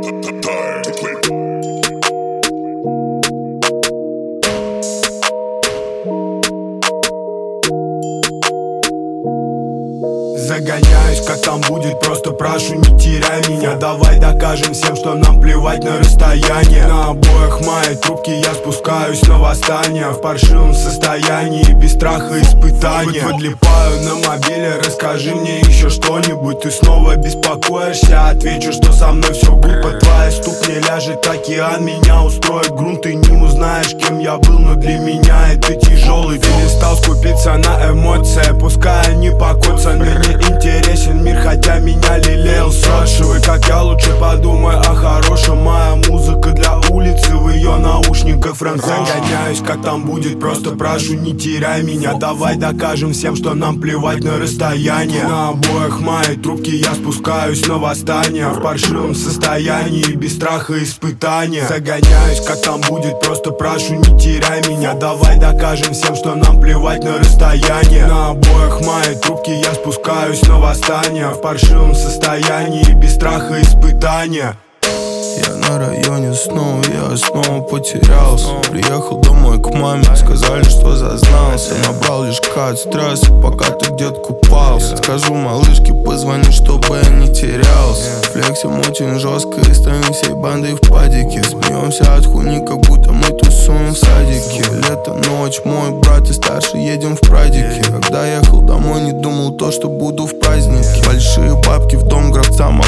Загоняюсь, как там будет, просто прошу, не теряй меня. Давай докажем всем, что нам плевать на расстояние. На обоях моей трубки я спускаюсь на восстание. В паршивом состоянии, без страха испытания. Подлипаю на мобиле, расскажи мне еще что-нибудь. Ты снова беспокоишься, отвечу, что со мной все good. По твоей ступне ляжет океан, меня устроит грунт. Ты не узнаешь, кем я был, но для меня это тяжелый труд. Перестал скупиться на эмоции, пускай они покоцаны. Мне интересен мир, хотя меня лелеял сотшивый. Как я, лучше подумай о хорошем. Моя музыка для улицы, в ее наушниках фрэнк. Загоняюсь, как там будет, просто прошу, не теряй меня. Давай докажем всем, что нам плевать на расстояние. На обоях моей трубки я спускаюсь на восстание. В паршивом состоянии, без страха испытания. Загоняюсь, как там будет, просто прошу, не теряй меня. Давай докажем всем, что нам плевать на расстояние. На обоях моей трубки я спускаюсь на восстание. В паршивом состоянии, без страха испытания. Я на районе снова, я снова потерялся. Приехал домой к маме, сказали, что зазнался. Набрал лишь кат стресса, пока ты где-то купался. Скажу малышке, позвони, чтобы я не терялся. Флексим очень жестко и стоим всей бандой в падике. Смеемся от хуйни, как будто мы тусуем в садике. Лето, ночь, мой брат и старший едем в прадике. Когда ехал домой, не думал то, что буду в празднике. Большие бабки в дом гробца,